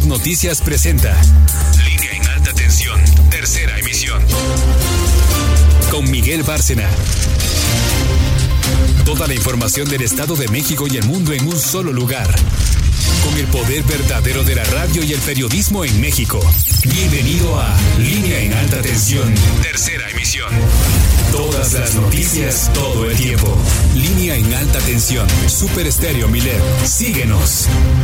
Noticias presenta Línea en Alta Tensión, tercera emisión. Con Miguel Bárcena. Toda la información del Estado de México y el mundo en un solo lugar. Con el poder verdadero de la radio y el periodismo en México. Bienvenido a Línea en Alta Tensión, tercera emisión. Todas las noticias, todo el tiempo. Línea en Alta Tensión, Super Estéreo Milet. Síguenos.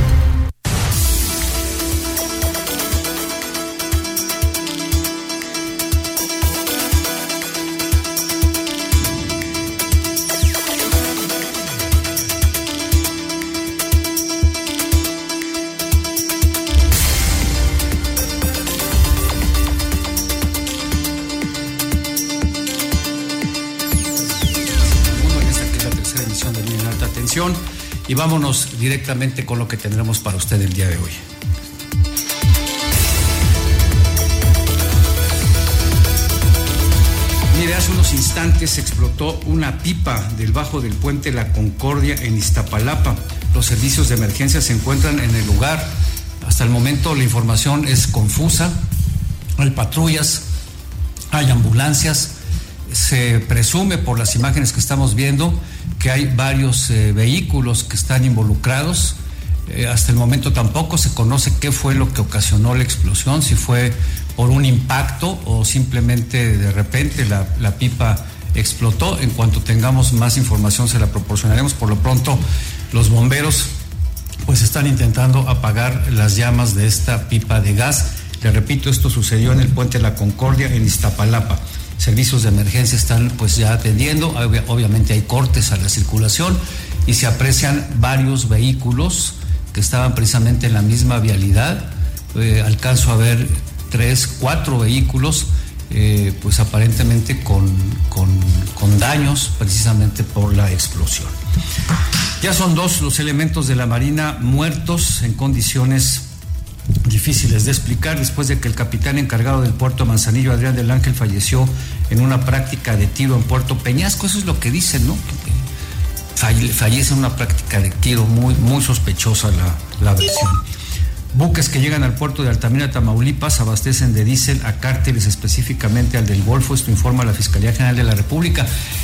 Y vámonos directamente con lo que tendremos para usted el día de hoy. Mire, hace unos instantes explotó una pipa del bajo del puente La Concordia en Iztapalapa. Los servicios de emergencia se encuentran en el lugar. Hasta el momento la información es confusa. Hay patrullas, hay ambulancias. Se presume por las imágenes que estamos viendo que hay varios vehículos que están involucrados. Hasta el momento tampoco se conoce qué fue lo que ocasionó la explosión, si fue por un impacto o simplemente de repente la pipa explotó. En cuanto tengamos más información se la proporcionaremos. Por lo pronto los bomberos pues están intentando apagar las llamas de esta pipa de gas. Le repito, esto sucedió en el puente La Concordia en Iztapalapa. Servicios de emergencia están pues ya atendiendo, obviamente hay cortes a la circulación y se aprecian varios vehículos que estaban precisamente en la misma vialidad. Alcanzo a ver 3, 4 vehículos pues aparentemente con daños precisamente por la explosión. Ya son 2 los elementos de la Marina muertos en condiciones difíciles de explicar después de que el capitán encargado del puerto Manzanillo, Adrián del Ángel, falleció en una práctica de tiro en Puerto Peñasco. Eso es lo que dicen, ¿no? Fallece en una práctica de tiro, muy sospechosa la versión. Buques que llegan al puerto de Altamira, Tamaulipas, abastecen de diésel a cárteles, específicamente al del Golfo. Esto informa la Fiscalía General de la República.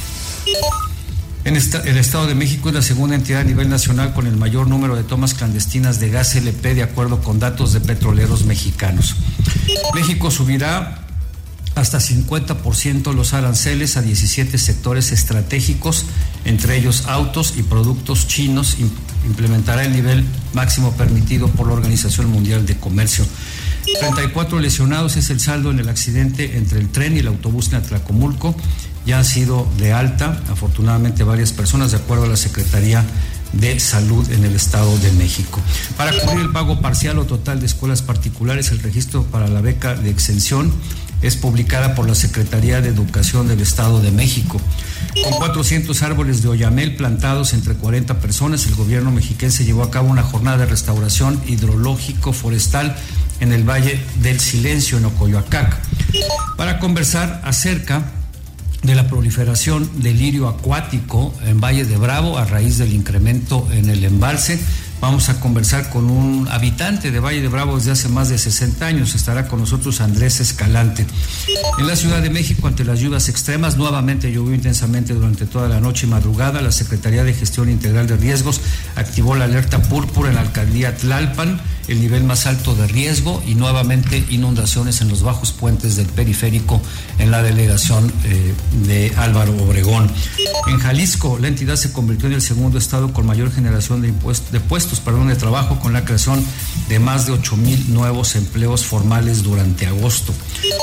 El Estado de México es la segunda entidad a nivel nacional con el mayor número de tomas clandestinas de gas LP, de acuerdo con datos de petroleros mexicanos. México subirá hasta 50% los aranceles a 17 sectores estratégicos, entre ellos autos y productos chinos. Implementará el nivel máximo permitido por la Organización Mundial de Comercio. 34 lesionados es el saldo en el accidente entre el tren y el autobús en Atlacomulco. Ya han sido de alta, afortunadamente, varias personas, de acuerdo a la Secretaría de Salud en el Estado de México. Para cubrir el pago parcial o total de escuelas particulares, el registro para la beca de exención es publicada por la Secretaría de Educación del Estado de México. Con 400 árboles de oyamel plantados entre 40 personas, el gobierno mexiquense llevó a cabo una jornada de restauración hidrológico forestal en el Valle del Silencio, en Ocoyoacac, para conversar acerca de la proliferación del lirio acuático en Valle de Bravo a raíz del incremento en el embalse. Vamos a conversar con un habitante de Valle de Bravo desde hace más de 60 años. Estará con nosotros Andrés Escalante. En la Ciudad de México, ante las lluvias extremas, nuevamente llovió intensamente durante toda la noche y madrugada. La Secretaría de Gestión Integral de Riesgos activó la alerta púrpura en la alcaldía Tlalpan, el nivel más alto de riesgo, y nuevamente inundaciones en los bajos puentes del periférico en la delegación de Álvaro Obregón. En Jalisco, la entidad se convirtió en el segundo estado con mayor generación de puestos de trabajo, con la creación de más de 8,000 nuevos empleos formales durante agosto.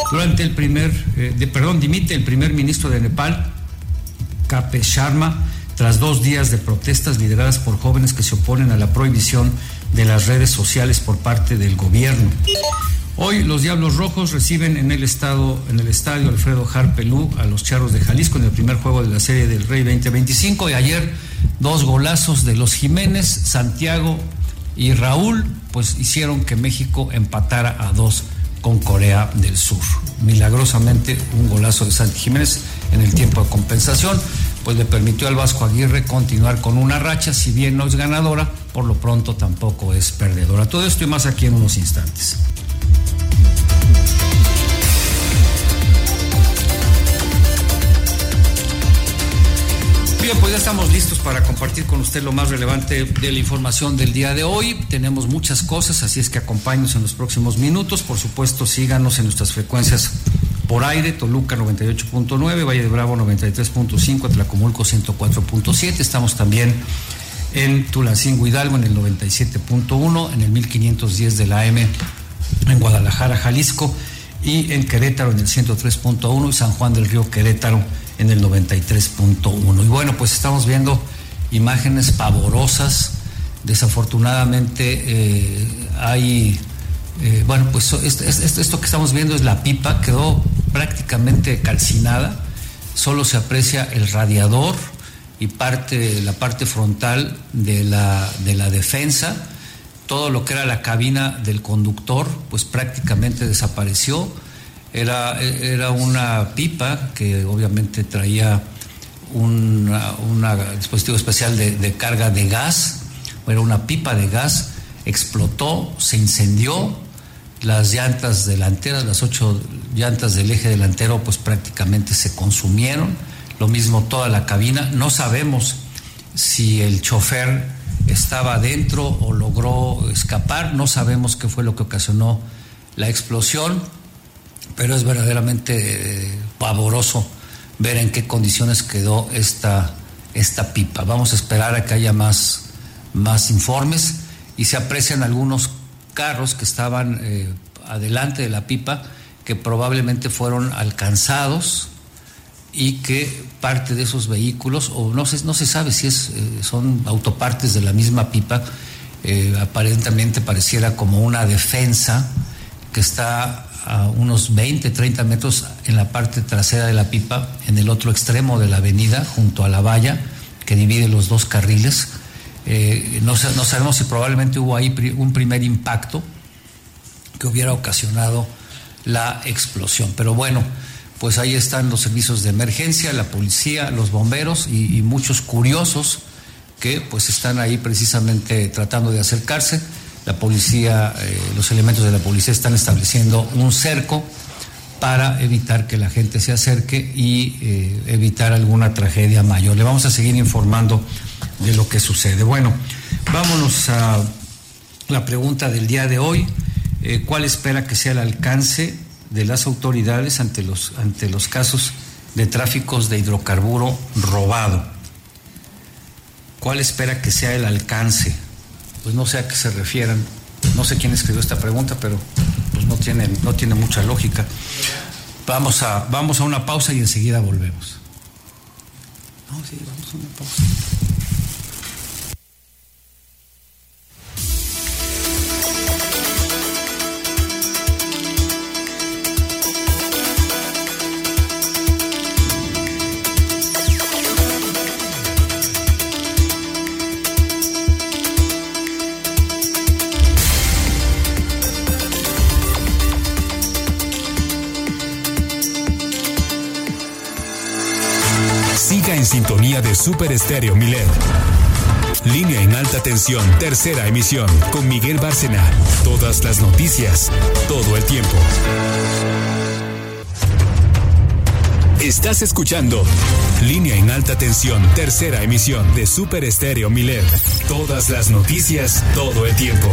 Dimite el primer ministro de Nepal, K.P. Sharma, tras 2 días de protestas lideradas por jóvenes que se oponen a la prohibición de las redes sociales por parte del gobierno. Hoy los Diablos Rojos reciben en el estadio Alfredo Harpelú a los Charros de Jalisco en el primer juego de la Serie del Rey 2025, y ayer 2 golazos de los Jiménez, Santiago y Raúl, pues hicieron que México empatara a 2 con Corea del Sur. Milagrosamente, un golazo de Santi Jiménez en el tiempo de compensación pues le permitió al Vasco Aguirre continuar con una racha, si bien no es ganadora, por lo pronto tampoco es perdedora. Todo esto y más aquí en unos instantes. Bien, pues ya estamos listos para compartir con usted lo más relevante de la información del día de hoy. Tenemos muchas cosas, así es que acompáñenos en los próximos minutos. Por supuesto, síganos en nuestras frecuencias por aire: Toluca 98.9, Valle de Bravo 93.5, Tlacomulco 104.7. Estamos también en Tulancingo Hidalgo en el 97.1, en el 1510 de la AM en Guadalajara, Jalisco, y en Querétaro en el 103.1 y San Juan del Río, Querétaro, en el 93.1. Y bueno, pues estamos viendo imágenes pavorosas. Desafortunadamente esto que estamos viendo es la pipa, quedó prácticamente calcinada, solo se aprecia el radiador y la parte frontal de la defensa. Todo lo que era la cabina del conductor pues prácticamente desapareció. Era una pipa que obviamente traía un dispositivo especial de carga de gas. Era una pipa de gas, explotó, se incendió. Las llantas delanteras, las 8 llantas del eje delantero pues prácticamente se consumieron. Lo mismo toda la cabina. No sabemos si el chofer estaba adentro o logró escapar. No sabemos qué fue lo que ocasionó la explosión, pero es verdaderamente pavoroso ver en qué condiciones quedó esta pipa. Vamos a esperar a que haya más informes, y se aprecian algunos carros que estaban adelante de la pipa que probablemente fueron alcanzados, y que parte de esos vehículos, o no se sabe si son autopartes de la misma pipa. Aparentemente pareciera como una defensa que está a unos 20-30 metros en la parte trasera de la pipa, en el otro extremo de la avenida, junto a la valla que divide los dos carriles. No sabemos si probablemente hubo ahí un primer impacto que hubiera ocasionado la explosión. Pero bueno, pues ahí están los servicios de emergencia, la policía, los bomberos y muchos curiosos que pues están ahí precisamente tratando de acercarse. La policía, los elementos de la policía están estableciendo un cerco para evitar que la gente se acerque y evitar alguna tragedia mayor. Le vamos a seguir informando de lo que sucede. Bueno, vámonos a la pregunta del día de hoy. ¿Cuál espera que sea el alcance de las autoridades ante los casos de tráficos de hidrocarburo robado? ¿Cuál espera que sea el alcance? Pues no sé a qué se refieran. No sé quién escribió esta pregunta, pero pues no tiene mucha lógica. Vamos a una pausa y enseguida volvemos. Vamos a una pausa. Siga en sintonía de Super Estéreo Milet. Línea en alta tensión, tercera emisión, con Miguel Bárcena. Todas las noticias, todo el tiempo. Estás escuchando Línea en alta tensión, tercera emisión de Super Estéreo Milet. Todas las noticias, todo el tiempo.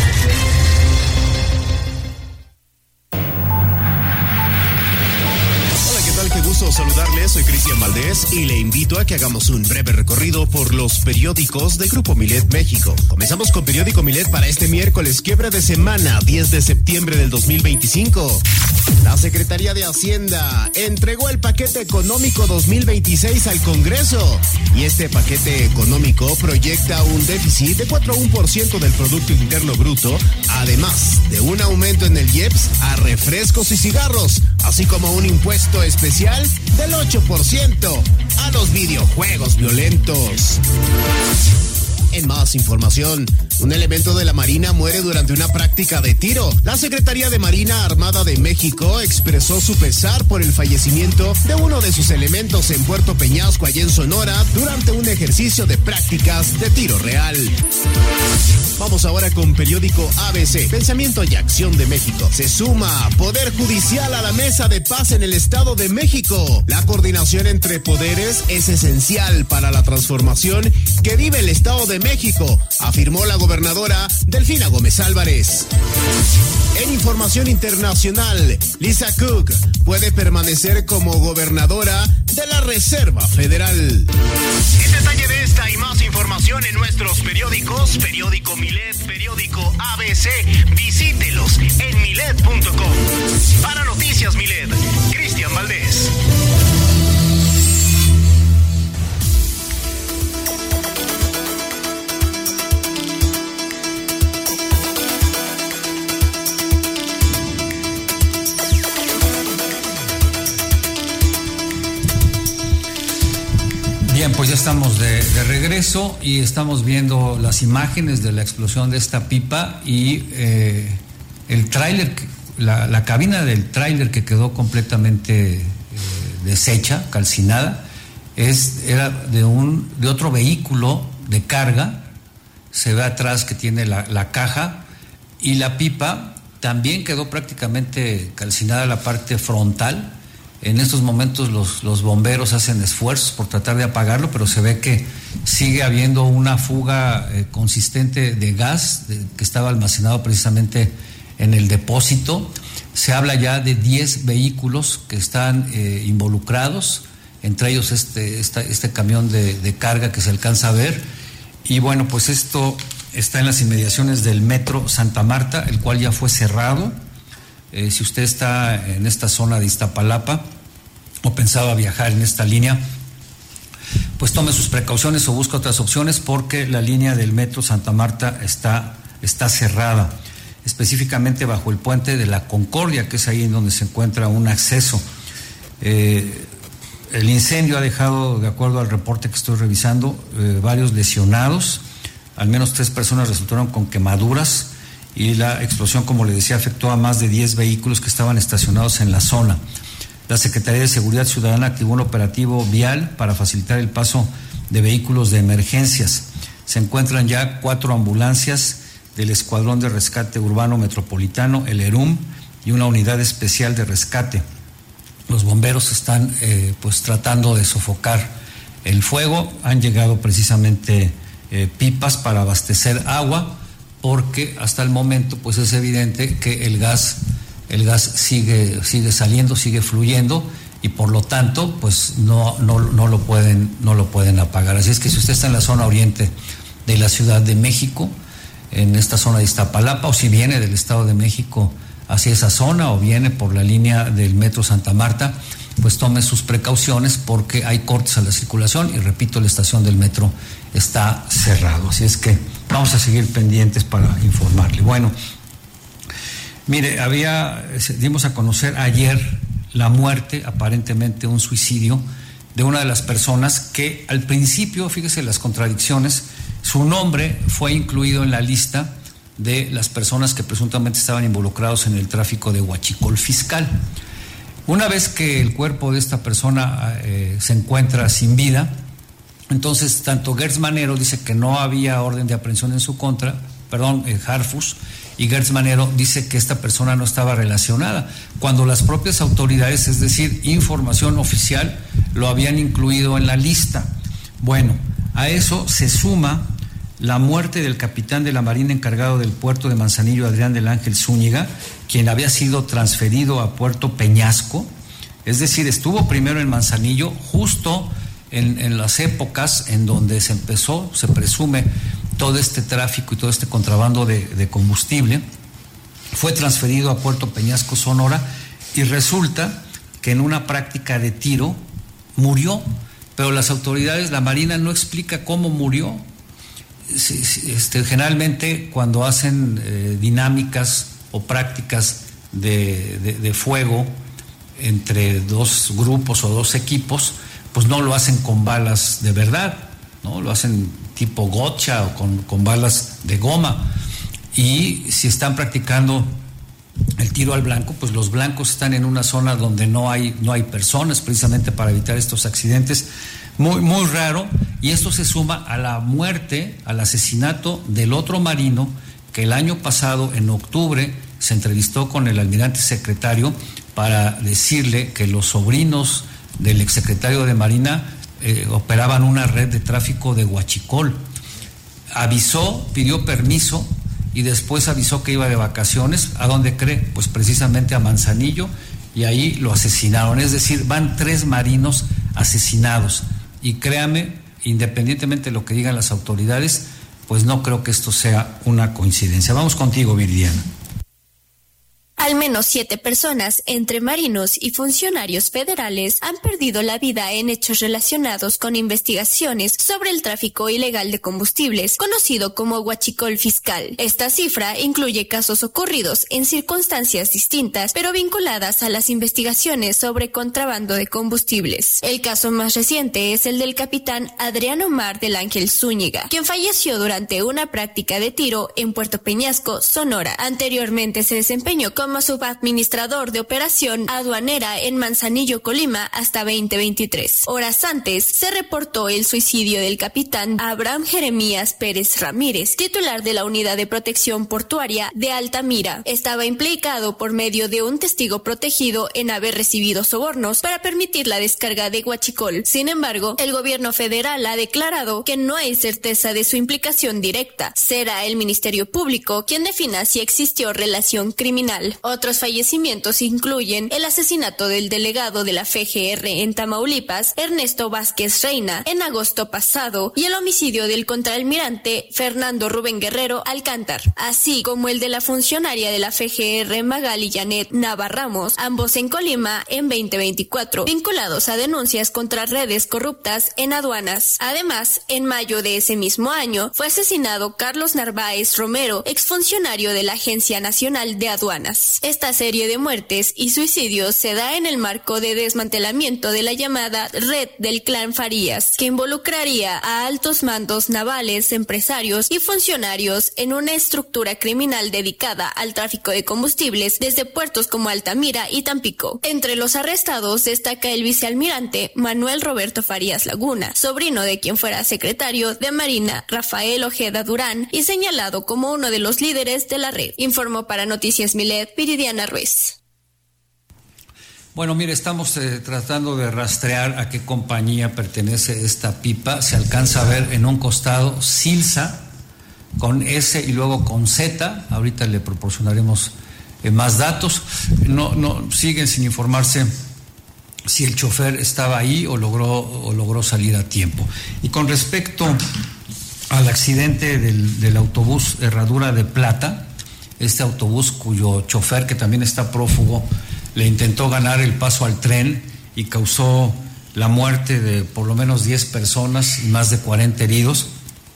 Saludarles, soy Cristian Valdés y le invito a que hagamos un breve recorrido por los periódicos de Grupo Milet México. Comenzamos con Periódico Milet para este miércoles, quiebra de semana, 10 de septiembre del 2025. La Secretaría de Hacienda entregó el paquete económico 2026 al Congreso, y este paquete económico proyecta un déficit de 4.1% del Producto Interno Bruto, además de un aumento en el IEPS a refrescos y cigarros, así como un impuesto especial del 8% a los videojuegos violentos. en más información. Un elemento de la Marina muere durante una práctica de tiro. La Secretaría de Marina Armada de México expresó su pesar por el fallecimiento de uno de sus elementos en Puerto Peñasco, allá en Sonora, durante un ejercicio de prácticas de tiro real. Vamos ahora con periódico ABC. Pensamiento y Acción de México. Se suma Poder Judicial a la mesa de paz en el Estado de México. La coordinación entre poderes es esencial para la transformación que vive el Estado de México, afirmó la gobernadora Delfina Gómez Álvarez. En información internacional, Lisa Cook puede permanecer como gobernadora de la Reserva Federal. El detalle de esta y más información en nuestros periódicos, periódico Milet, periódico ABC, visítelos en milet.com. Para Noticias Milet, Cristian Valdés. Bien, pues ya estamos de regreso y estamos viendo las imágenes de la explosión de esta pipa y el tráiler, la cabina del tráiler que quedó completamente deshecha, calcinada, era de otro vehículo de carga. Se ve atrás que tiene la caja, y la pipa también quedó prácticamente calcinada la parte frontal. En estos momentos los bomberos hacen esfuerzos por tratar de apagarlo, pero se ve que sigue habiendo una fuga consistente de gas que estaba almacenado precisamente en el depósito. Se habla ya de 10 vehículos que están involucrados, entre ellos este camión de carga que se alcanza a ver. Y bueno, pues esto está en las inmediaciones del Metro Santa Marta, el cual ya fue cerrado. Si usted está en esta zona de Iztapalapa o pensaba viajar en esta línea, pues tome sus precauciones o busque otras opciones, porque la línea del Metro Santa Marta está cerrada, específicamente bajo el puente de la Concordia, que es ahí en donde se encuentra un acceso. El incendio ha dejado, de acuerdo al reporte que estoy revisando, varios lesionados. Al menos 3 personas resultaron con quemaduras, y la explosión, como le decía, afectó a más de 10 vehículos que estaban estacionados en la zona. La Secretaría de Seguridad Ciudadana activó un operativo vial para facilitar el paso de vehículos de emergencias. Se encuentran ya 4 ambulancias del Escuadrón de Rescate Urbano Metropolitano, el ERUM, y una unidad especial de rescate. Los bomberos están pues tratando de sofocar el fuego. Han llegado precisamente pipas para abastecer agua, porque hasta el momento pues es evidente que el gas sigue saliendo, sigue fluyendo, y por lo tanto pues no lo pueden apagar. Así es que si usted está en la zona oriente de la Ciudad de México, en esta zona de Iztapalapa, o si viene del Estado de México hacia esa zona, o viene por la línea del Metro Santa Marta, pues tome sus precauciones, porque hay cortes a la circulación, y repito, la estación del metro está cerrado. Así es que vamos a seguir pendientes para informarle. Bueno, mire, dimos a conocer ayer la muerte, aparentemente un suicidio, de una de las personas que al principio, fíjese las contradicciones, su nombre fue incluido en la lista de las personas que presuntamente estaban involucrados en el tráfico de huachicol fiscal. Una vez que el cuerpo de esta persona se encuentra sin vida, entonces tanto Gertz Manero dice que no había orden de aprehensión en su contra, Harfush, y Gertz Manero dice que esta persona no estaba relacionada, cuando las propias autoridades, es decir, información oficial, lo habían incluido en la lista. Bueno, a eso se suma la muerte del capitán de la Marina encargado del puerto de Manzanillo, Adrián del Ángel Zúñiga, quien había sido transferido a Puerto Peñasco. Es decir, estuvo primero en Manzanillo, justo en las épocas en donde se presume todo este tráfico y todo este contrabando de combustible. Fue transferido a Puerto Peñasco, Sonora, y resulta que en una práctica de tiro murió, pero las autoridades, la Marina no explica cómo murió. Generalmente cuando hacen dinámicas o prácticas de fuego entre 2 grupos o 2 equipos, pues no lo hacen con balas de verdad, ¿no? Lo hacen tipo gotcha o con balas de goma. Y si están practicando el tiro al blanco, pues los blancos están en una zona donde no hay personas, precisamente para evitar estos accidentes. Muy, muy raro, y esto se suma a la muerte, al asesinato del otro marino que el año pasado, en octubre, se entrevistó con el almirante secretario para decirle que los sobrinos del exsecretario de Marina operaban una red de tráfico de huachicol. Avisó, pidió permiso y después avisó que iba de vacaciones. ¿A dónde cree? Pues precisamente a Manzanillo, y ahí lo asesinaron. Es decir, van 3 marinos asesinados. Y créame, independientemente de lo que digan las autoridades, pues no creo que esto sea una coincidencia. Vamos contigo, Viridiana. Al menos 7 personas, entre marinos y funcionarios federales, han perdido la vida en hechos relacionados con investigaciones sobre el tráfico ilegal de combustibles, conocido como huachicol fiscal. Esta cifra incluye casos ocurridos en circunstancias distintas, pero vinculadas a las investigaciones sobre contrabando de combustibles. El caso más reciente es el del capitán Adrián Omar del Ángel Zúñiga, quien falleció durante una práctica de tiro en Puerto Peñasco, Sonora. Anteriormente se desempeñó como subadministrador de operación aduanera en Manzanillo, Colima, hasta 2023. Horas antes se reportó el suicidio del capitán Abraham Jeremías Pérez Ramírez, titular de la Unidad de Protección Portuaria de Altamira. Estaba implicado por medio de un testigo protegido en haber recibido sobornos para permitir la descarga de huachicol. Sin embargo, el gobierno federal ha declarado que no hay certeza de su implicación directa. Será el Ministerio Público quien defina si existió relación criminal. Otros fallecimientos incluyen el asesinato del delegado de la FGR en Tamaulipas, Ernesto Vázquez Reina, en agosto pasado, y el homicidio del contraalmirante Fernando Rubén Guerrero Alcántar, así como el de la funcionaria de la FGR Magali Janet Nava Ramos, ambos en Colima en 2024, vinculados a denuncias contra redes corruptas en aduanas. Además, en mayo de ese mismo año, fue asesinado Carlos Narváez Romero, exfuncionario de la Agencia Nacional de Aduanas. Esta serie de muertes y suicidios se da en el marco de desmantelamiento de la llamada Red del Clan Farías, que involucraría a altos mandos navales, empresarios y funcionarios en una estructura criminal dedicada al tráfico de combustibles desde puertos como Altamira y Tampico. Entre los arrestados destaca el vicealmirante Manuel Roberto Farías Laguna, sobrino de quien fuera secretario de Marina Rafael Ojeda Durán y señalado como uno de los líderes de la red. Informó para Noticias Milet Viridiana Ruiz. Bueno, mire, estamos tratando de rastrear a qué compañía pertenece esta pipa. Se alcanza a ver en un costado Silsa con S y luego con Z. Ahorita le proporcionaremos más datos. No siguen sin informarse si el chofer estaba ahí o logró salir a tiempo. Y con respecto al accidente del autobús Herradura de Plata, este autobús cuyo chofer, que también está prófugo, le intentó ganar el paso al tren y causó la muerte de por lo menos 10 personas y más de 40 heridos.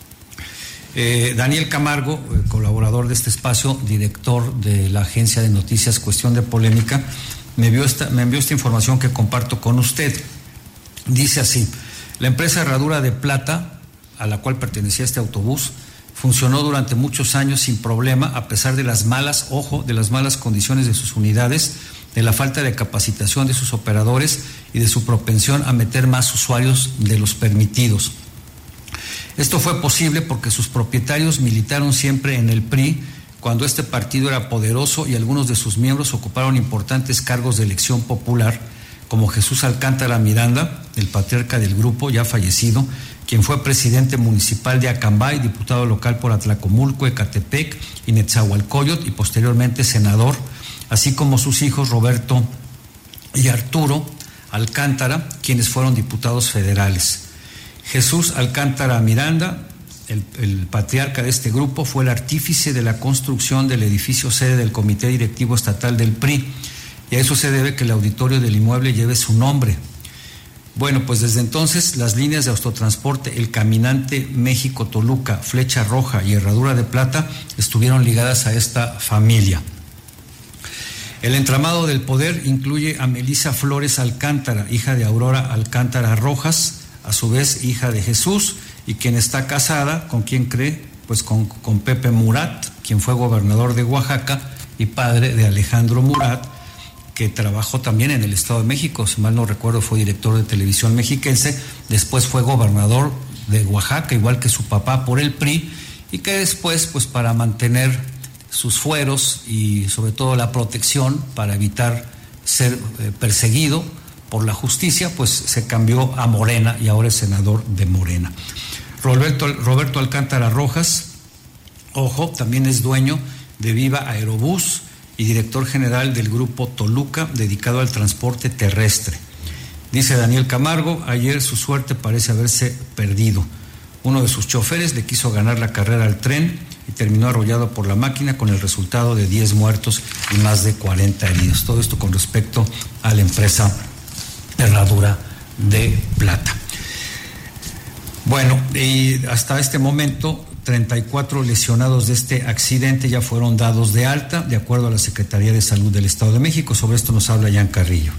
Daniel Camargo, colaborador de este espacio, director de la agencia de noticias Cuestión de Polémica, me envió esta información que comparto con usted. Dice así: la empresa Herradura de Plata, a la cual pertenecía este autobús, funcionó durante muchos años sin problema, a pesar de las malas condiciones de sus unidades, de la falta de capacitación de sus operadores y de su propensión a meter más usuarios de los permitidos. Esto fue posible porque sus propietarios militaron siempre en el PRI, cuando este partido era poderoso, y algunos de sus miembros ocuparon importantes cargos de elección popular, como Jesús Alcántara Miranda, el patriarca del grupo, ya fallecido, quien fue presidente municipal de Acambay, diputado local por Atlacomulco, Ecatepec y Netzahualcóyotl, y posteriormente senador, así como sus hijos Roberto y Arturo Alcántara, quienes fueron diputados federales. Jesús Alcántara Miranda, el patriarca de este grupo, fue el artífice de la construcción del edificio sede del Comité Directivo Estatal del PRI, y a eso se debe que el auditorio del inmueble lleve su nombre. Bueno, pues desde entonces las líneas de autotransporte El Caminante México-Toluca, Flecha Roja y Herradura de Plata estuvieron ligadas a esta familia. El entramado del poder incluye a Melisa Flores Alcántara, hija de Aurora Alcántara Rojas, a su vez hija de Jesús, y quien está casada, ¿con quién cree? Pues con Pepe Murat, quien fue gobernador de Oaxaca y padre de Alejandro Murat, que trabajó también en el Estado de México, si mal no recuerdo fue director de Televisión Mexiquense, después fue gobernador de Oaxaca, igual que su papá por el PRI, y que después, pues para mantener sus fueros y sobre todo la protección para evitar ser perseguido por la justicia, pues se cambió a Morena y ahora es senador de Morena. Roberto Alcántara Rojas, ojo, también es dueño de Viva Aerobús y director general del grupo Toluca, dedicado al transporte terrestre. Dice Daniel Camargo, ayer su suerte parece haberse perdido. Uno de sus choferes le quiso ganar la carrera al tren y terminó arrollado por la máquina con el resultado de 10 muertos y más de 40 heridos. Todo esto con respecto a la empresa Herradura de Plata. Bueno, y hasta este momento 34 lesionados de este accidente ya fueron dados de alta, de acuerdo a la Secretaría de Salud del Estado de México. Sobre esto nos habla Jan Carrillo.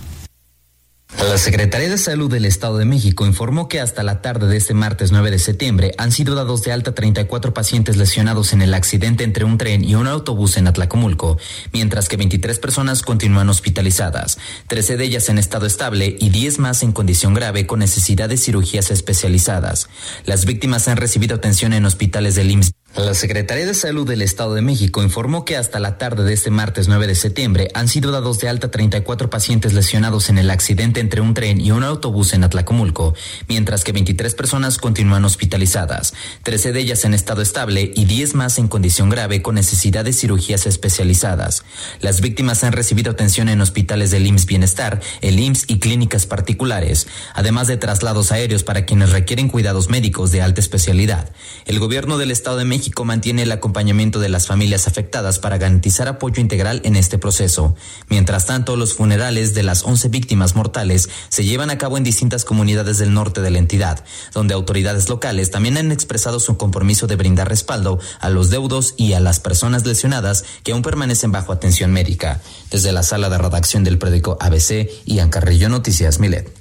La Secretaría de Salud del Estado de México informó que hasta la tarde de este martes 9 de septiembre han sido dados de alta 34 pacientes lesionados en el accidente entre un tren y un autobús en Atlacomulco, mientras que 23 personas continúan hospitalizadas, 13 de ellas en estado estable y 10 más en condición grave con necesidad de cirugías especializadas. Las víctimas han recibido atención en hospitales del IMSS. La Secretaría de Salud del Estado de México informó que hasta la tarde de este martes 9 de septiembre han sido dados de alta 34 pacientes lesionados en el accidente entre un tren y un autobús en Atlacomulco, mientras que 23 personas continúan hospitalizadas, 13 de ellas en estado estable y 10 más en condición grave con necesidad de cirugías especializadas. Las víctimas han recibido atención en hospitales del IMSS Bienestar, el IMSS y clínicas particulares, además de traslados aéreos para quienes requieren cuidados médicos de alta especialidad. El gobierno del Estado de México mantiene el acompañamiento de las familias afectadas para garantizar apoyo integral en este proceso. Mientras tanto, los funerales de las 11 víctimas mortales se llevan a cabo en distintas comunidades del norte de la entidad, donde autoridades locales también han expresado su compromiso de brindar respaldo a los deudos y a las personas lesionadas que aún permanecen bajo atención médica. Desde la sala de redacción del periódico ABC, Ian Carrillo, Noticias Milet.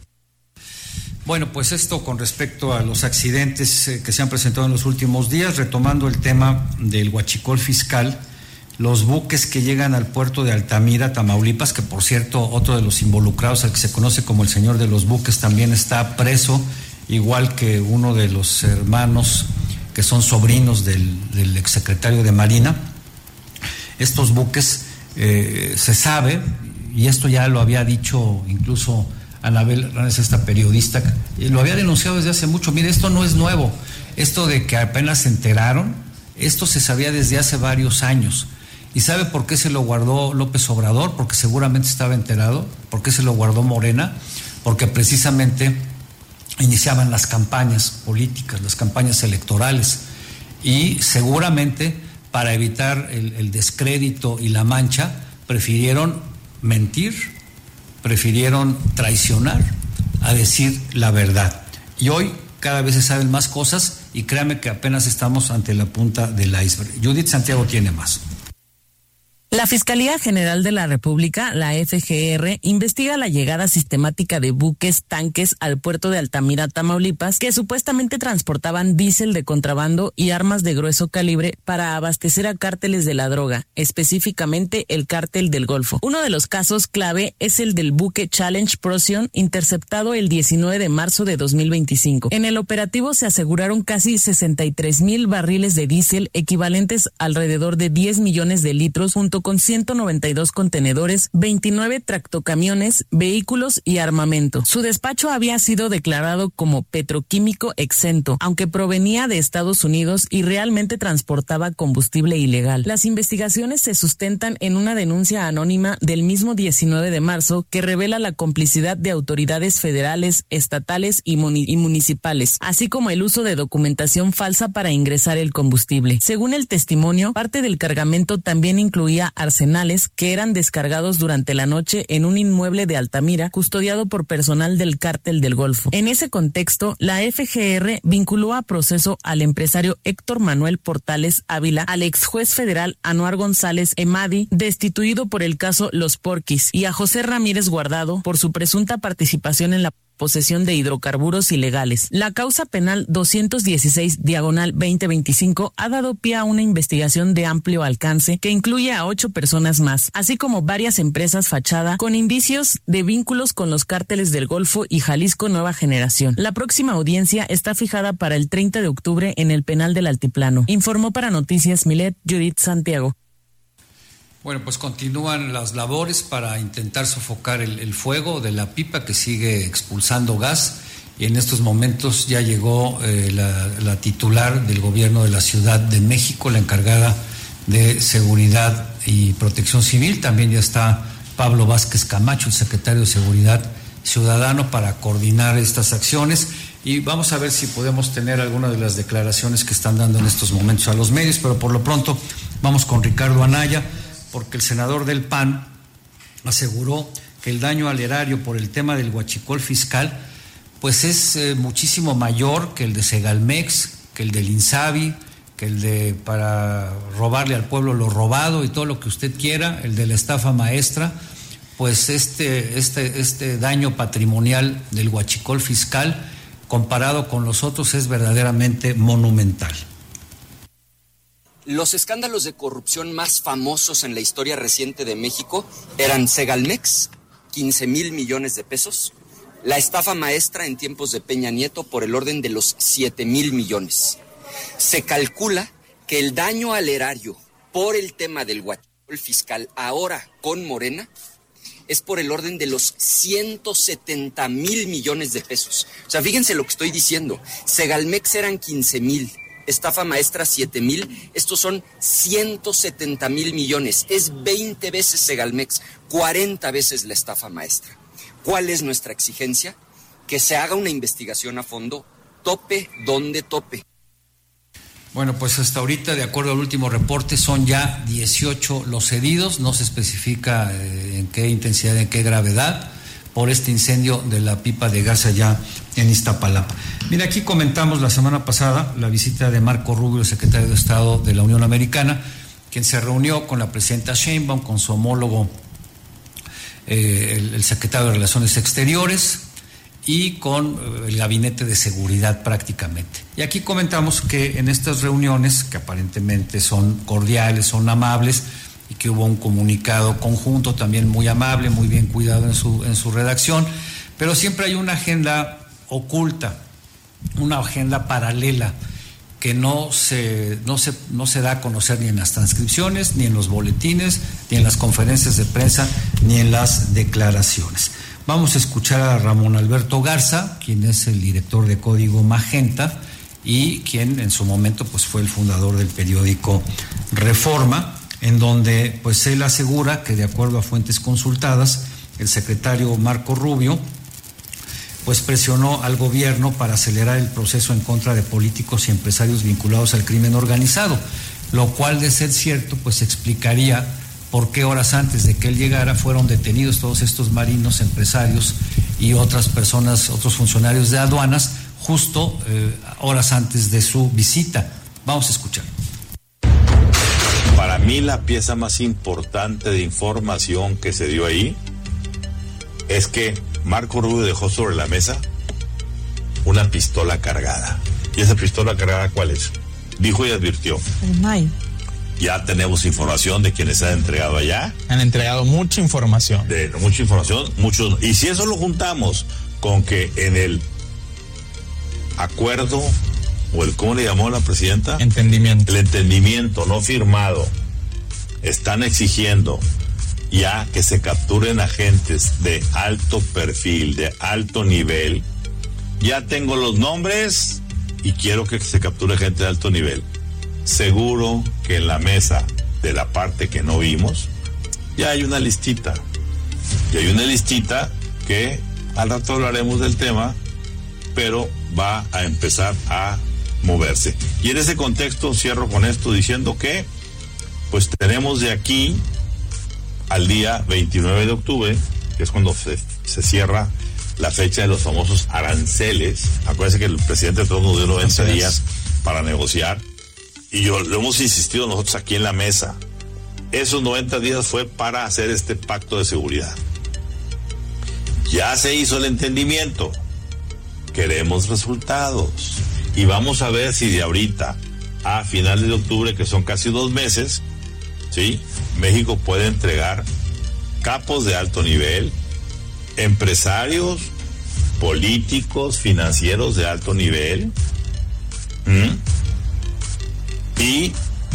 Bueno, pues esto con respecto a los accidentes que se han presentado en los últimos días, retomando el tema del huachicol fiscal, los buques que llegan al puerto de Altamira, Tamaulipas, que por cierto otro de los involucrados, al que se conoce como el señor de los buques, también está preso, igual que uno de los hermanos que son sobrinos del exsecretario de Marina. Estos buques, se sabe, y esto ya lo había dicho incluso Anabel Hernández, esta periodista, lo había denunciado desde hace mucho. Mire, esto no es nuevo, esto de que apenas se enteraron, esto se sabía desde hace varios años. ¿Y sabe por qué se lo guardó López Obrador? Porque seguramente estaba enterado. ¿Por qué se lo guardó Morena? Porque precisamente iniciaban las campañas políticas, las campañas electorales, y seguramente para evitar el descrédito y la mancha prefirieron mentir, prefirieron traicionar a decir la verdad. Y hoy cada vez se saben más cosas y créame que apenas estamos ante la punta del iceberg. Judith Santiago tiene más. La Fiscalía General de la República, la FGR, investiga la llegada sistemática de buques tanques al puerto de Altamira, Tamaulipas, que supuestamente transportaban diésel de contrabando y armas de grueso calibre para abastecer a cárteles de la droga, específicamente el cártel del Golfo. Uno de los casos clave es el del buque Challenge Procyon, interceptado el 19 de marzo de 2025. En el operativo se aseguraron casi 63,000 barriles de diésel, equivalentes alrededor de 10 millones de litros, junto con 192 contenedores, 29 tractocamiones, vehículos y armamento. Su despacho había sido declarado como petroquímico exento, aunque provenía de Estados Unidos y realmente transportaba combustible ilegal. Las investigaciones se sustentan en una denuncia anónima del mismo 19 de marzo que revela la complicidad de autoridades federales, estatales y municipales, así como el uso de documentación falsa para ingresar el combustible. Según el testimonio, parte del cargamento también incluía arsenales que eran descargados durante la noche en un inmueble de Altamira, custodiado por personal del cártel del Golfo. En ese contexto, la FGR vinculó a proceso al empresario Héctor Manuel Portales Ávila, al ex juez federal Anuar González Emadi, destituido por el caso Los Porquis, y a José Ramírez Guardado por su presunta participación en la posesión de hidrocarburos ilegales. La causa penal 216/2025 ha dado pie a una investigación de amplio alcance que incluye a 8 personas más, así como varias empresas fachada con indicios de vínculos con los cárteles del Golfo y Jalisco Nueva Generación. La próxima audiencia está fijada para el 30 de octubre en el penal del Altiplano. Informó para Noticias Milet Judith Santiago. Bueno, pues continúan las labores para intentar sofocar el fuego de la pipa que sigue expulsando gas, y en estos momentos ya llegó la titular del gobierno de la Ciudad de México, la encargada de Seguridad y Protección Civil. También ya está Pablo Vázquez Camacho, el secretario de Seguridad Ciudadano, para coordinar estas acciones, y vamos a ver si podemos tener alguna de las declaraciones que están dando en estos momentos a los medios, pero por lo pronto vamos con Ricardo Anaya, porque el senador del PAN aseguró que el daño al erario por el tema del huachicol fiscal pues es muchísimo mayor que el de Segalmex, que el del Insabi, que el de para robarle al pueblo lo robado y todo lo que usted quiera, el de la estafa maestra. Pues este daño patrimonial del huachicol fiscal comparado con los otros es verdaderamente monumental. Los escándalos de corrupción más famosos en la historia reciente de México eran Segalmex, 15,000 millones de pesos, la estafa maestra en tiempos de Peña Nieto por el orden de los 7,000 millones. Se calcula que el daño al erario por el tema del huachicol fiscal ahora con Morena es por el orden de los 170,000 millones de pesos. O sea, fíjense lo que estoy diciendo. Segalmex eran 15,000. Estafa maestra 7,000, estos son 170,000 millones, es 20 veces Segalmex, 40 veces la estafa maestra. ¿Cuál es nuestra exigencia? Que se haga una investigación a fondo, tope donde tope. Bueno, pues hasta ahorita, de acuerdo al último reporte, son ya 18 los heridos, no se especifica en qué intensidad, en qué gravedad, por este incendio de la pipa de gas allá en Iztapalapa. Mira, aquí comentamos la semana pasada la visita de Marco Rubio, el secretario de Estado de la Unión Americana, quien se reunió con la presidenta Sheinbaum, con su homólogo, el secretario de Relaciones Exteriores, y con el gabinete de seguridad prácticamente. Y aquí comentamos que en estas reuniones, que aparentemente son cordiales, son amables, y que hubo un comunicado conjunto también muy amable, muy bien cuidado en su redacción, pero siempre hay una agenda oculta, una agenda paralela que no se da a conocer ni en las transcripciones, ni en los boletines, ni en las conferencias de prensa, ni en las declaraciones. Vamos a escuchar a Ramón Alberto Garza, quien es el director de Código Magenta y quien en su momento pues fue el fundador del periódico Reforma, en donde pues él asegura que, de acuerdo a fuentes consultadas, el secretario Marco Rubio pues presionó al gobierno para acelerar el proceso en contra de políticos y empresarios vinculados al crimen organizado, lo cual, de ser cierto, pues explicaría por qué horas antes de que él llegara fueron detenidos todos estos marinos, empresarios y otras personas, otros funcionarios de aduanas, justo horas antes de su visita. Vamos a escuchar. Para mí la pieza más importante de información que se dio ahí es que Marco Rubio dejó sobre la mesa una pistola cargada. ¿Y esa pistola cargada cuál es? Dijo y advirtió. Ya tenemos información de quienes han entregado allá. Han entregado mucha información. Muchos. Y si eso lo juntamos con que en el acuerdo, o el, ¿cómo le llamó la presidenta? Entendimiento. El entendimiento no firmado. Están exigiendo ya que se capturen agentes de alto perfil, de alto nivel. Ya tengo los nombres y quiero que se capture gente de alto nivel. Seguro que en la mesa de la parte que no vimos ya hay una listita. Y hay una listita que al rato hablaremos del tema, pero va a empezar a moverse. Y en ese contexto cierro con esto diciendo que pues tenemos de aquí al día 29 de octubre, que es cuando se cierra la fecha de los famosos aranceles. Acuérdense que el presidente Trump nos dio 90 días para negociar, y lo hemos insistido nosotros aquí en la mesa. Esos 90 días fue para hacer este pacto de seguridad. Ya se hizo el entendimiento, queremos resultados. Y vamos a ver si de ahorita a finales de octubre, que son casi 2 meses, ¿sí?, México puede entregar capos de alto nivel, empresarios, políticos, financieros de alto nivel, y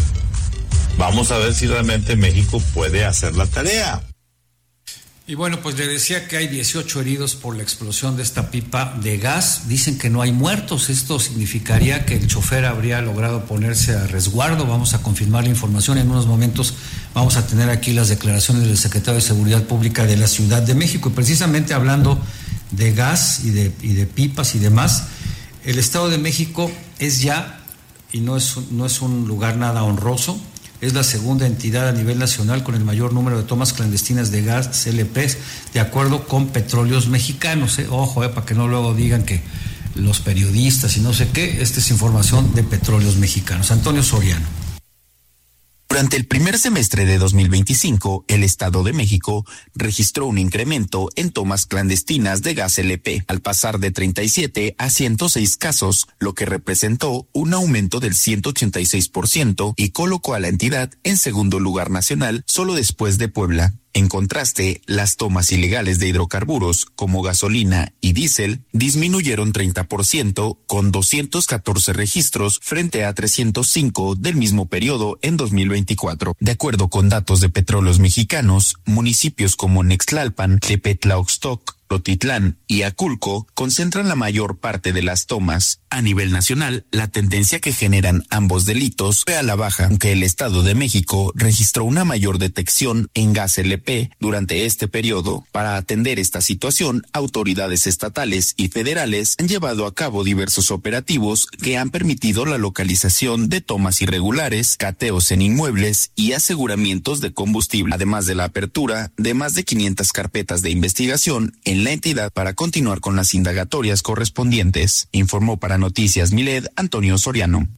vamos a ver si realmente México puede hacer la tarea. Y bueno, pues le decía que hay 18 heridos por la explosión de esta pipa de gas. Dicen que no hay muertos. Esto significaría que el chofer habría logrado ponerse a resguardo. Vamos a confirmar la información. En unos momentos vamos a tener aquí las declaraciones del secretario de Seguridad Pública de la Ciudad de México. Y precisamente hablando de gas y de pipas y demás, el Estado de México es ya, y no es un lugar nada honroso, es la segunda entidad a nivel nacional con el mayor número de tomas clandestinas de gas LP, de acuerdo con Petróleos Mexicanos. Ojo, para que no luego digan que los periodistas y no sé qué. Esta es información de Petróleos Mexicanos. Antonio Soriano. Durante el primer semestre de 2025, el Estado de México registró un incremento en tomas clandestinas de gas LP, al pasar de 37 a 106 casos, lo que representó un aumento del 186% y colocó a la entidad en segundo lugar nacional, solo después de Puebla. En contraste, las tomas ilegales de hidrocarburos, como gasolina y diésel, disminuyeron 30%, con 214 registros frente a 305 del mismo periodo en 2024. De acuerdo con datos de Petróleos Mexicanos, municipios como Nextlalpan, Tepetlaoxtoc, Rotitlán y Aculco concentran la mayor parte de las tomas. A nivel nacional, la tendencia que generan ambos delitos fue a la baja, aunque el Estado de México registró una mayor detección en gas LP durante este periodo. Para atender esta situación, autoridades estatales y federales han llevado a cabo diversos operativos que han permitido la localización de tomas irregulares, cateos en inmuebles y aseguramientos de combustible, además de la apertura de más de 500 carpetas de investigación en la entidad para continuar con las indagatorias correspondientes, informó para Noticias Milet Antonio Soriano.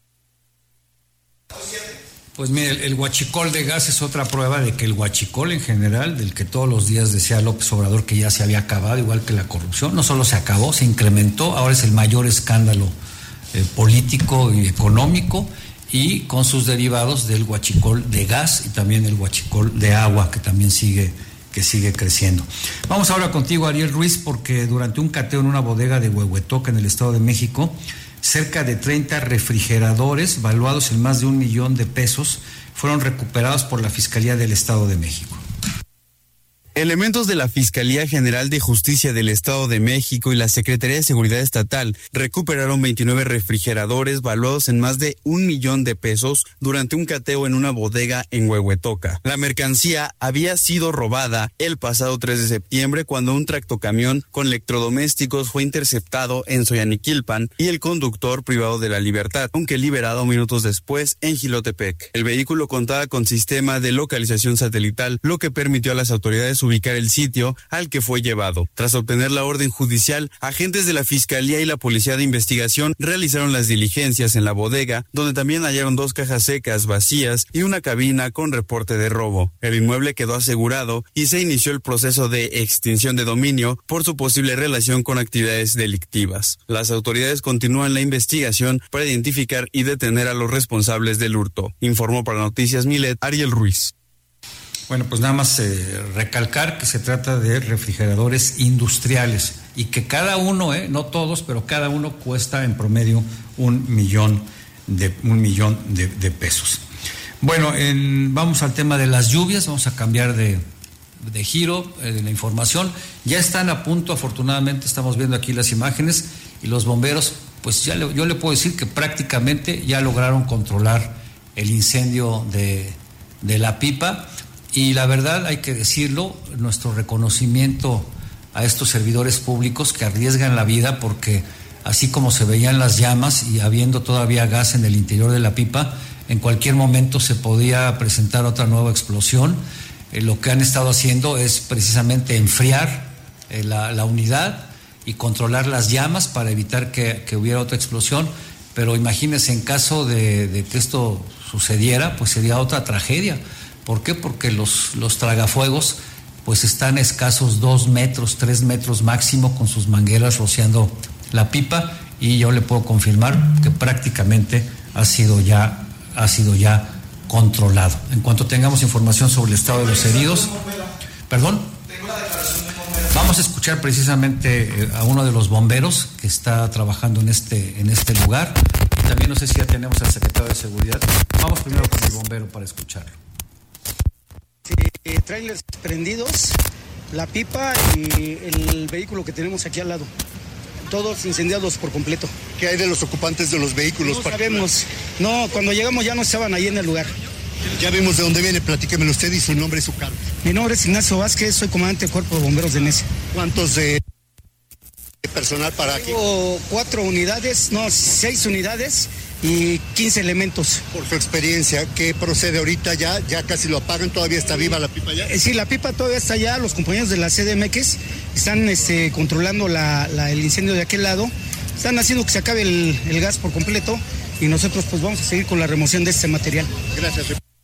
Pues mire, el huachicol de gas es otra prueba de que el huachicol en general, del que todos los días decía López Obrador que ya se había acabado, igual que la corrupción, no solo se acabó, se incrementó, ahora es el mayor escándalo político y económico, y con sus derivados del huachicol de gas y también el huachicol de agua, que también sigue creciendo. Vamos ahora contigo, Ariel Ruiz, porque durante un cateo en una bodega de Huehuetoca, en el Estado de México, cerca de 30 refrigeradores valuados en más de $1 millón fueron recuperados por la Fiscalía del Estado de México. Elementos de la Fiscalía General de Justicia del Estado de México y la Secretaría de Seguridad Estatal recuperaron 29 refrigeradores valuados en más de $1 millón durante un cateo en una bodega en Huehuetoca. La mercancía había sido robada el pasado 3 de septiembre cuando un tractocamión con electrodomésticos fue interceptado en Soyaniquilpan y el conductor privado de la libertad, aunque liberado minutos después en Jilotepec. El vehículo contaba con sistema de localización satelital, lo que permitió a las autoridades ubicar el sitio al que fue llevado. Tras obtener la orden judicial, agentes de la Fiscalía y la Policía de Investigación realizaron las diligencias en la bodega, donde también hallaron 2 cajas secas vacías y una cabina con reporte de robo. El inmueble quedó asegurado y se inició el proceso de extinción de dominio por su posible relación con actividades delictivas. Las autoridades continúan la investigación para identificar y detener a los responsables del hurto. Informó para Noticias Milet Ariel Ruiz. Bueno, pues nada más recalcar que se trata de refrigeradores industriales y que cada uno, no todos, pero cada uno cuesta en promedio $1 millón. Bueno, vamos al tema de las lluvias, vamos a cambiar de giro de la información. Ya están a punto, afortunadamente, estamos viendo aquí las imágenes, y los bomberos, pues yo le puedo decir que prácticamente ya lograron controlar el incendio de la pipa. Y la verdad, hay que decirlo, nuestro reconocimiento a estos servidores públicos que arriesgan la vida, porque así como se veían las llamas y habiendo todavía gas en el interior de la pipa, en cualquier momento se podía presentar otra nueva explosión. Lo que han estado haciendo es precisamente enfriar la unidad y controlar las llamas para evitar que hubiera otra explosión. Pero imagínense, en caso de que esto sucediera, pues sería otra tragedia. ¿Por qué? Porque los tragafuegos pues están escasos 2 metros, 3 metros máximo, con sus mangueras rociando la pipa, y yo le puedo confirmar que prácticamente ha sido ya controlado. En cuanto tengamos información sobre el estado de los heridos, vamos a escuchar precisamente a uno de los bomberos que está trabajando en este lugar. También no sé si ya tenemos al secretario de Seguridad. Vamos primero con el bombero para escucharlo. Trailers prendidos, la pipa y el vehículo que tenemos aquí al lado. Todos incendiados por completo. ¿Qué hay de los ocupantes de los vehículos? No sabemos. No, cuando llegamos ya no estaban ahí en el lugar. Ya vimos de dónde viene, platíquemelo usted y su nombre y su cargo. Mi nombre es Ignacio Vázquez, soy comandante del Cuerpo de Bomberos de Nesa. ¿Cuántos de personal para aquí? 6 unidades y 15 elementos. Por su experiencia, ¿qué procede ahorita? ¿Ya casi lo apagan? ¿Todavía está viva la pipa ya? Sí, la pipa todavía está allá. Los compañeros de la CDMX están controlando el incendio de aquel lado. Están haciendo que se acabe el gas por completo y nosotros pues vamos a seguir con la remoción de este material. Gracias.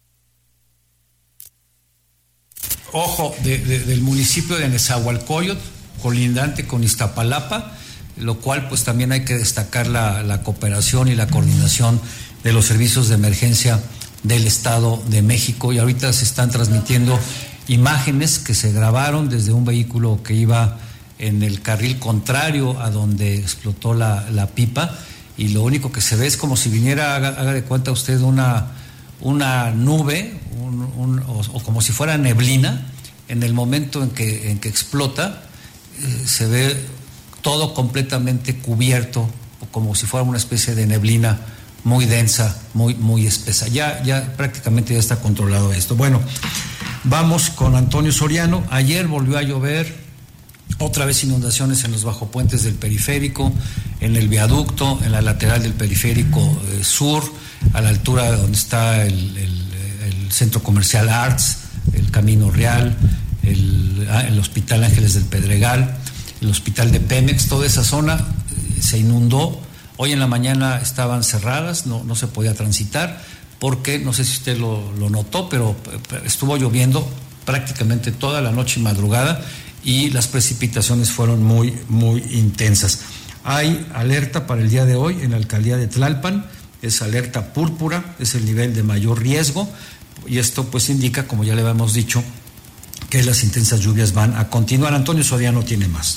Ojo, del municipio de Nezahualcóyotl, colindante con Iztapalapa, lo cual pues también hay que destacar la cooperación y la coordinación de los servicios de emergencia del Estado de México, y ahorita se están transmitiendo imágenes que se grabaron desde un vehículo que iba en el carril contrario a donde explotó la pipa, y lo único que se ve es como si viniera, haga de cuenta usted, una nube o como si fuera neblina. En el momento en que explota, se ve todo completamente cubierto, como si fuera una especie de neblina muy densa, muy espesa. Ya prácticamente ya está controlado esto. Bueno, vamos con Antonio Soriano. Ayer volvió a llover, otra vez inundaciones en los bajopuentes del periférico, en el viaducto, en la lateral del periférico sur, a la altura de donde está el centro comercial Arts, el Camino Real, el Hospital Ángeles del Pedregal, el Hospital de Pemex. Toda esa zona se inundó. Hoy en la mañana estaban cerradas, no se podía transitar, porque no sé si usted lo notó, pero estuvo lloviendo prácticamente toda la noche y madrugada, y las precipitaciones fueron muy intensas. Hay alerta para el día de hoy en la alcaldía de Tlalpan, es alerta púrpura, es el nivel de mayor riesgo, y esto pues indica, como ya le habíamos dicho, que las intensas lluvias van a continuar. Antonio Soriano tiene más.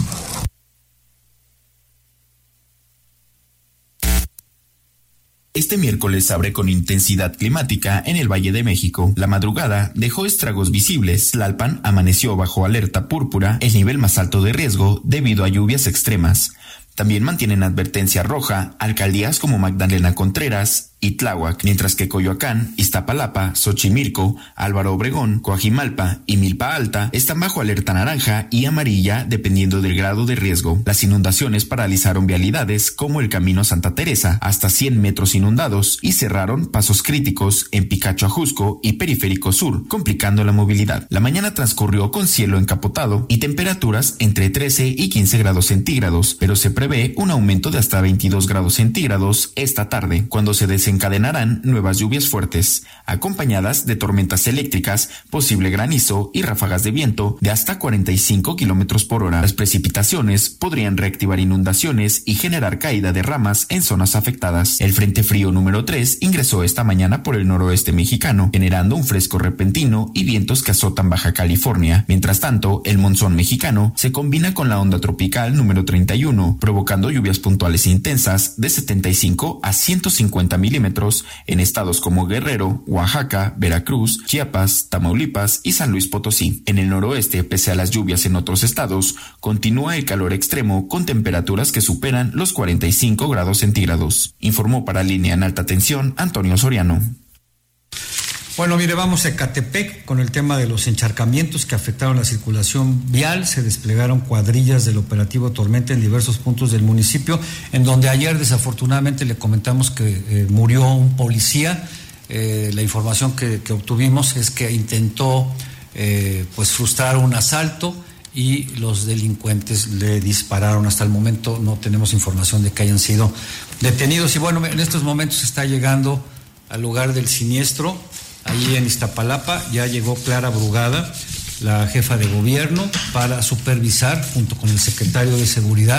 Este miércoles abre con intensidad climática en el Valle de México. La madrugada dejó estragos visibles. Tlalpan amaneció bajo alerta púrpura, el nivel más alto de riesgo debido a lluvias extremas. También mantienen advertencia roja alcaldías como Magdalena Contreras y Tláhuac, mientras que Coyoacán, Iztapalapa, Xochimilco, Álvaro Obregón, Coajimalpa y Milpa Alta están bajo alerta naranja y amarilla dependiendo del grado de riesgo. Las inundaciones paralizaron vialidades como el Camino Santa Teresa, hasta 100 metros inundados, y cerraron pasos críticos en Picacho Ajusco y Periférico Sur, complicando la movilidad. La mañana transcurrió con cielo encapotado y temperaturas entre 13 y 15 grados centígrados, pero se prevé un aumento de hasta 22 grados centígrados esta tarde, cuando se desencadenarán nuevas lluvias fuertes, acompañadas de tormentas eléctricas, posible granizo y ráfagas de viento de hasta 45 kilómetros por hora. Las precipitaciones podrían reactivar inundaciones y generar caída de ramas en zonas afectadas. El Frente Frío número 3 ingresó esta mañana por el noroeste mexicano, generando un fresco repentino y vientos que azotan Baja California. Mientras tanto, el monzón mexicano se combina con la onda tropical número 31, provocando lluvias puntuales intensas de 75 a 150 milímetros en estados como Guerrero, Oaxaca, Veracruz, Chiapas, Tamaulipas y San Luis Potosí. En el noroeste, pese a las lluvias en otros estados, continúa el calor extremo con temperaturas que superan los 45 grados centígrados. Informó para Línea en Alta Tensión Antonio Soriano. Bueno, mire, vamos a Ecatepec con el tema de los encharcamientos que afectaron la circulación vial. Se desplegaron cuadrillas del operativo Tormenta en diversos puntos del municipio, en donde ayer desafortunadamente le comentamos que murió un policía. La información que obtuvimos es que intentó pues frustrar un asalto y los delincuentes le dispararon. Hasta el momento no tenemos información de que hayan sido detenidos. Y bueno, en estos momentos está llegando al lugar del siniestro. Ahí en Iztapalapa ya llegó Clara Brugada, la jefa de gobierno, para supervisar junto con el secretario de Seguridad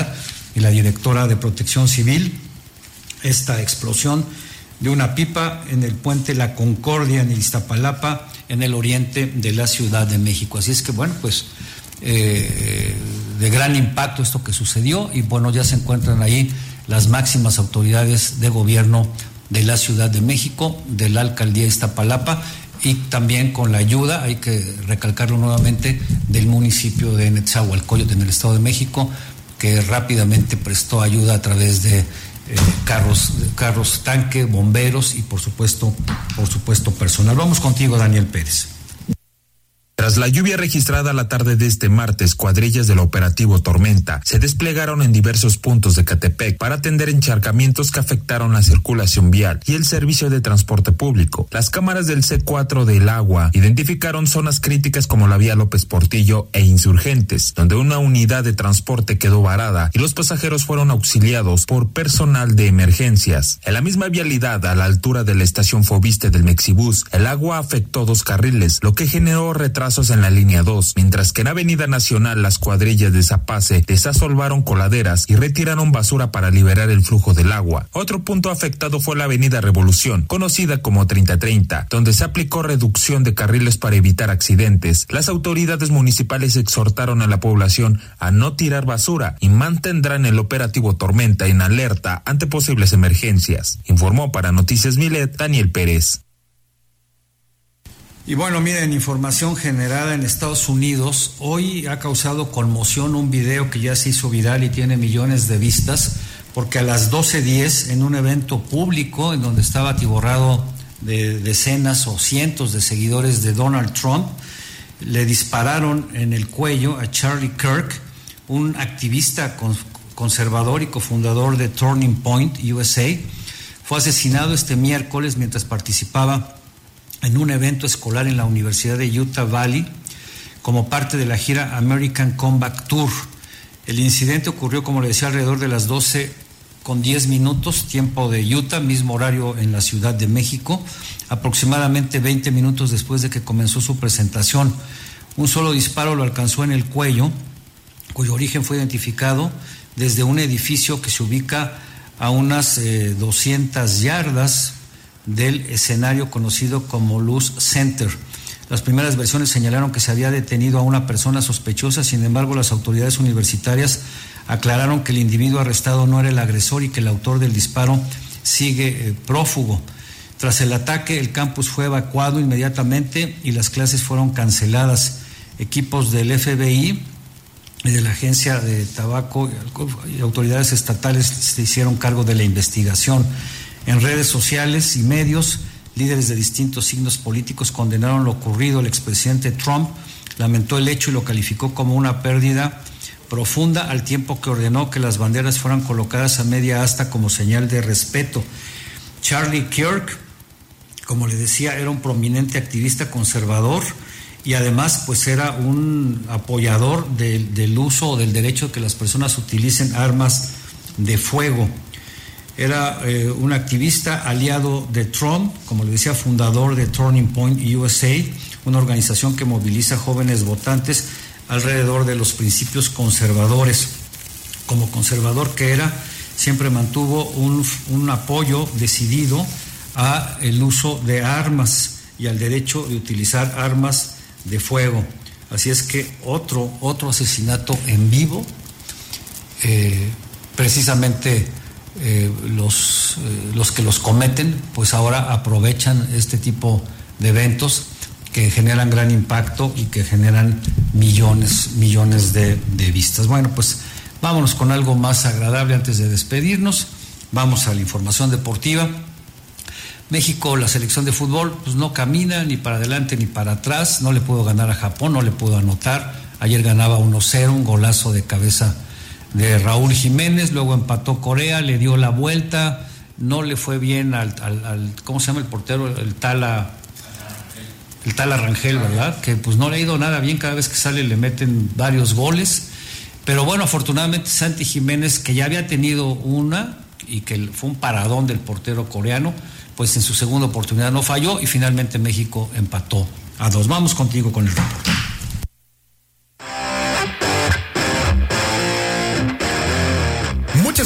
y la directora de Protección Civil esta explosión de una pipa en el puente La Concordia en Iztapalapa, en el oriente de la Ciudad de México. Así es que bueno, pues de gran impacto esto que sucedió, y bueno, ya se encuentran ahí las máximas autoridades de gobierno de la Ciudad de México, de la alcaldía de Iztapalapa, y también con la ayuda, hay que recalcarlo nuevamente, del municipio de Netzahualcóyotl en el Estado de México, que rápidamente prestó ayuda a través de carros tanque, bomberos y por supuesto personal. Vamos contigo, Daniel Pérez. Tras la lluvia registrada la tarde de este martes, cuadrillas del operativo Tormenta se desplegaron en diversos puntos de Catepec para atender encharcamientos que afectaron la circulación vial y el servicio de transporte público. Las cámaras del C4 del Agua identificaron zonas críticas como la vía López Portillo e Insurgentes, donde una unidad de transporte quedó varada y los pasajeros fueron auxiliados por personal de emergencias. En la misma vialidad, a la altura de la estación Foviste del Mexibús, el agua afectó 2 carriles, lo que generó retrasos en la línea 2, mientras que en Avenida Nacional las cuadrillas de Zapase desasolvaron coladeras y retiraron basura para liberar el flujo del agua. Otro punto afectado fue la Avenida Revolución, conocida como 3030, donde se aplicó reducción de carriles para evitar accidentes. Las autoridades municipales exhortaron a la población a no tirar basura y mantendrán el operativo Tormenta en alerta ante posibles emergencias. Informó para Noticias Milet, Daniel Pérez. Y bueno, miren, información generada en Estados Unidos. Hoy ha causado conmoción un video que ya se hizo viral y tiene millones de vistas, porque a las 12:10, en un evento público en donde estaba atiborrado de decenas o cientos de seguidores de Donald Trump, le dispararon en el cuello a Charlie Kirk, un activista conservador y cofundador de Turning Point USA. Fue asesinado este miércoles mientras participaba en un evento escolar en la Universidad de Utah Valley como parte de la gira American Comeback Tour. El incidente ocurrió, como le decía, alrededor de las 12:10, tiempo de Utah, mismo horario en la Ciudad de México, aproximadamente 20 minutos después de que comenzó su presentación. Un solo disparo lo alcanzó en el cuello, cuyo origen fue identificado desde un edificio que se ubica a unas 200 yardas del escenario conocido como Luz Center. Las primeras versiones señalaron que se había detenido a una persona sospechosa. Sin embargo, las autoridades universitarias aclararon que el individuo arrestado no era el agresor y que el autor del disparo sigue prófugo. Tras el ataque, el campus fue evacuado inmediatamente y las clases fueron canceladas. Equipos del FBI y de la Agencia de Tabaco y autoridades estatales se hicieron cargo de la investigación. En redes sociales y medios, líderes de distintos signos políticos condenaron lo ocurrido. El expresidente Trump lamentó el hecho y lo calificó como una pérdida profunda, al tiempo que ordenó que las banderas fueran colocadas a media asta como señal de respeto. Charlie Kirk, como le decía, era un prominente activista conservador y además pues era un apoyador del uso o del derecho de que las personas utilicen armas de fuego. Era un activista aliado de Trump, como le decía, fundador de Turning Point USA, una organización que moviliza jóvenes votantes alrededor de los principios conservadores. Como conservador que era, siempre mantuvo un apoyo decidido a el uso de armas y al derecho de utilizar armas de fuego. Así es que otro asesinato en vivo, precisamente los que los cometen pues ahora aprovechan este tipo de eventos que generan gran impacto y que generan millones de vistas. Bueno, pues vámonos con algo más agradable antes de despedirnos. Vamos a la información deportiva. México, la selección de fútbol, pues no camina ni para adelante ni para atrás. No le pudo ganar a Japón, no le pudo anotar. Ayer ganaba 1-0, un golazo de cabeza de Raúl Jiménez, luego empató Corea, le dio la vuelta, no le fue bien al ¿cómo se llama el portero? El Tala Rangel, ¿verdad? Que pues no le ha ido nada bien, cada vez que sale le meten varios goles, pero bueno, afortunadamente Santi Jiménez, que ya había tenido una y que fue un paradón del portero coreano, pues en su segunda oportunidad no falló y finalmente México empató a 2. Vamos contigo con el reporte.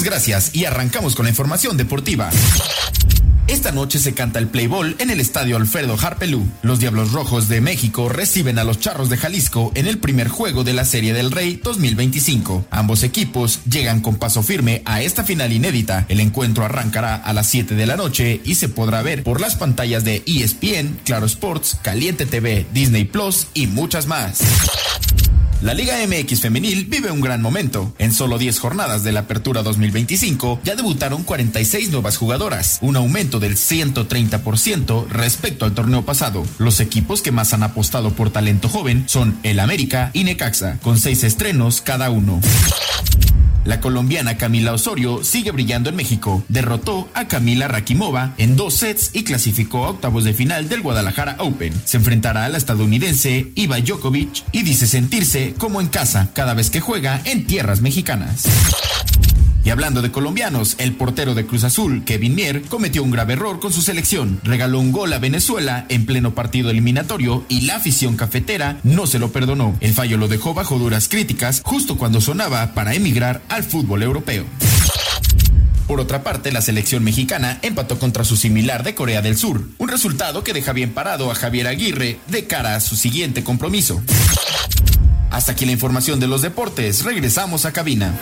Muchas gracias y arrancamos con la información deportiva. Esta noche se canta el play ball en el estadio Alfredo Harpelú. Los Diablos Rojos de México reciben a los Charros de Jalisco en el primer juego de la Serie del Rey 2025. Ambos equipos llegan con paso firme a esta final inédita. El encuentro arrancará a las 7 de la noche y se podrá ver por las pantallas de ESPN, Claro Sports, Caliente TV, Disney Plus y muchas más. La Liga MX Femenil vive un gran momento. En solo 10 jornadas de la Apertura 2025 ya debutaron 46 nuevas jugadoras, un aumento del 130% respecto al torneo pasado. Los equipos que más han apostado por talento joven son el América y Necaxa, con 6 estrenos cada uno. La colombiana Camila Osorio sigue brillando en México. Derrotó a Camila Rakimova en 2 sets y clasificó a octavos de final del Guadalajara Open. Se enfrentará a la estadounidense Iva Djokovic y dice sentirse como en casa cada vez que juega en tierras mexicanas. Y hablando de colombianos, el portero de Cruz Azul, Kevin Mier, cometió un grave error con su selección. Regaló un gol a Venezuela en pleno partido eliminatorio y la afición cafetera no se lo perdonó. El fallo lo dejó bajo duras críticas justo cuando sonaba para emigrar al fútbol europeo. Por otra parte, la selección mexicana empató contra su similar de Corea del Sur, un resultado que deja bien parado a Javier Aguirre de cara a su siguiente compromiso. Hasta aquí la información de los deportes. Regresamos a cabina.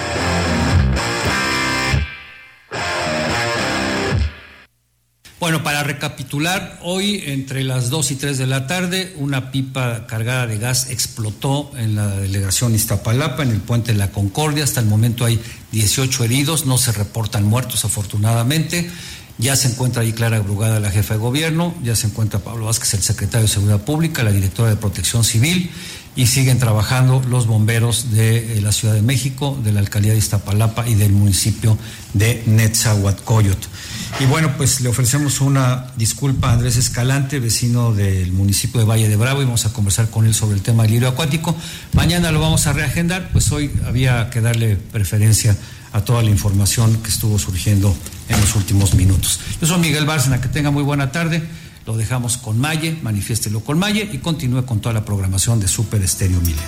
Bueno, para recapitular, hoy entre las 2 y 3 de la tarde, una pipa cargada de gas explotó en la delegación Iztapalapa, en el puente de la Concordia. Hasta el momento hay 18 heridos, no se reportan muertos afortunadamente. Ya se encuentra ahí Clara Brugada, la jefa de gobierno, ya se encuentra Pablo Vázquez, el secretario de Seguridad Pública, la directora de Protección Civil, y siguen trabajando los bomberos de la Ciudad de México, de la alcaldía de Iztapalapa y del municipio de Netzahualcóyotl. Y bueno, pues le ofrecemos una disculpa a Andrés Escalante, vecino del municipio de Valle de Bravo, y vamos a conversar con él sobre el tema del lirio acuático. Mañana lo vamos a reagendar, pues hoy había que darle preferencia a toda la información que estuvo surgiendo en los últimos minutos. Yo soy Miguel Bárcena, que tenga muy buena tarde. Lo dejamos con Maye, manifiéstelo con Maye y continúe con toda la programación de Super Estéreo Milet.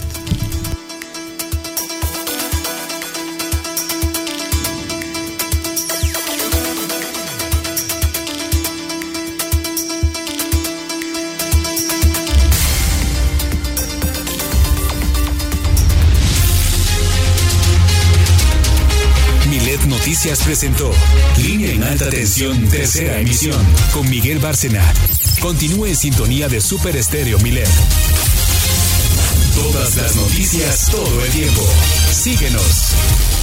Noticias presentó Línea en Alta Tensión, tercera emisión, con Miguel Bárcena. Continúe en sintonía de Super Estéreo Milet. Todas las noticias, todo el tiempo. Síguenos.